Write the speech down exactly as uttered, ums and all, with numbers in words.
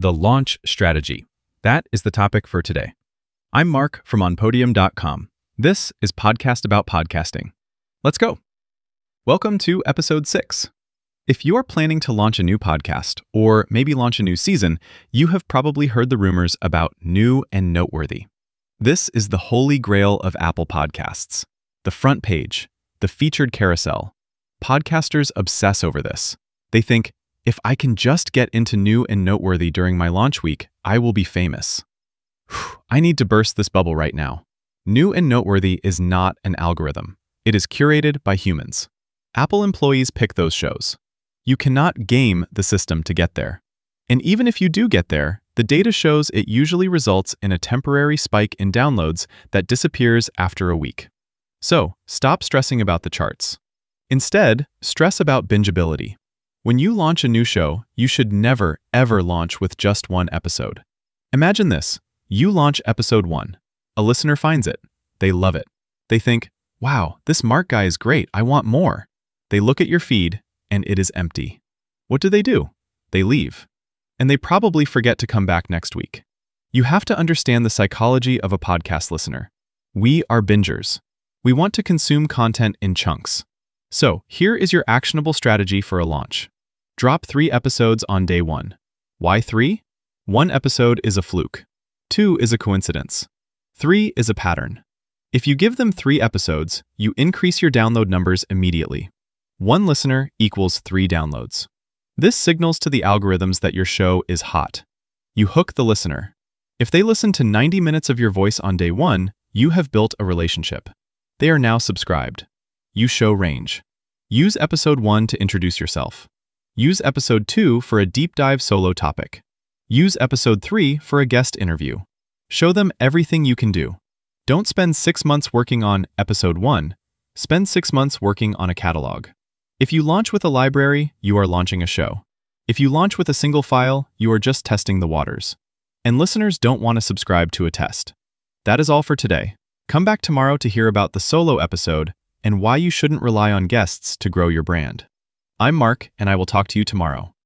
the launch strategy. That is the topic for today. I'm Mark from on podium dot com. This is Podcast About Podcasting. Let's go. Welcome to episode six. If you are planning to launch a new podcast, or maybe launch a new season, you have probably heard the rumors about new and noteworthy. This is the holy grail of Apple Podcasts. The front page, the featured carousel. Podcasters obsess over this. They think, if I can just get into new and noteworthy during my launch week, I will be famous. Whew, I need to burst this bubble right now. New and noteworthy is not an algorithm. It is curated by humans. Apple employees pick those shows. You cannot game the system to get there. And even if you do get there, the data shows it usually results in a temporary spike in downloads that disappears after a week. So, stop stressing about the charts. Instead, stress about bingeability. When you launch a new show, you should never, ever launch with just one episode. Imagine this. You launch episode one. A listener finds it. They love it. They think, wow, this Mark guy is great. I want more. They look at your feed, and it is empty. What do they do? They leave. And they probably forget to come back next week. You have to understand the psychology of a podcast listener. We are bingers. We want to consume content in chunks. So, here is your actionable strategy for a launch. Drop three episodes on day one. Why three? One episode is a fluke. Two is a coincidence. Three is a pattern. If you give them three episodes, you increase your download numbers immediately. One listener equals three downloads. This signals to the algorithms that your show is hot. You hook the listener. If they listen to ninety minutes of your voice on day one, you have built a relationship. They are now subscribed. You show range. Use episode one to introduce yourself. Use episode two for a deep dive solo topic. Use episode three for a guest interview. Show them everything you can do. Don't spend six months working on episode one. Spend six months working on a catalog. If you launch with a library, you are launching a show. If you launch with a single file, you are just testing the waters. And listeners don't want to subscribe to a test. That is all for today. Come back tomorrow to hear about the solo episode and why you shouldn't rely on guests to grow your brand. I'm Mark, and I will talk to you tomorrow.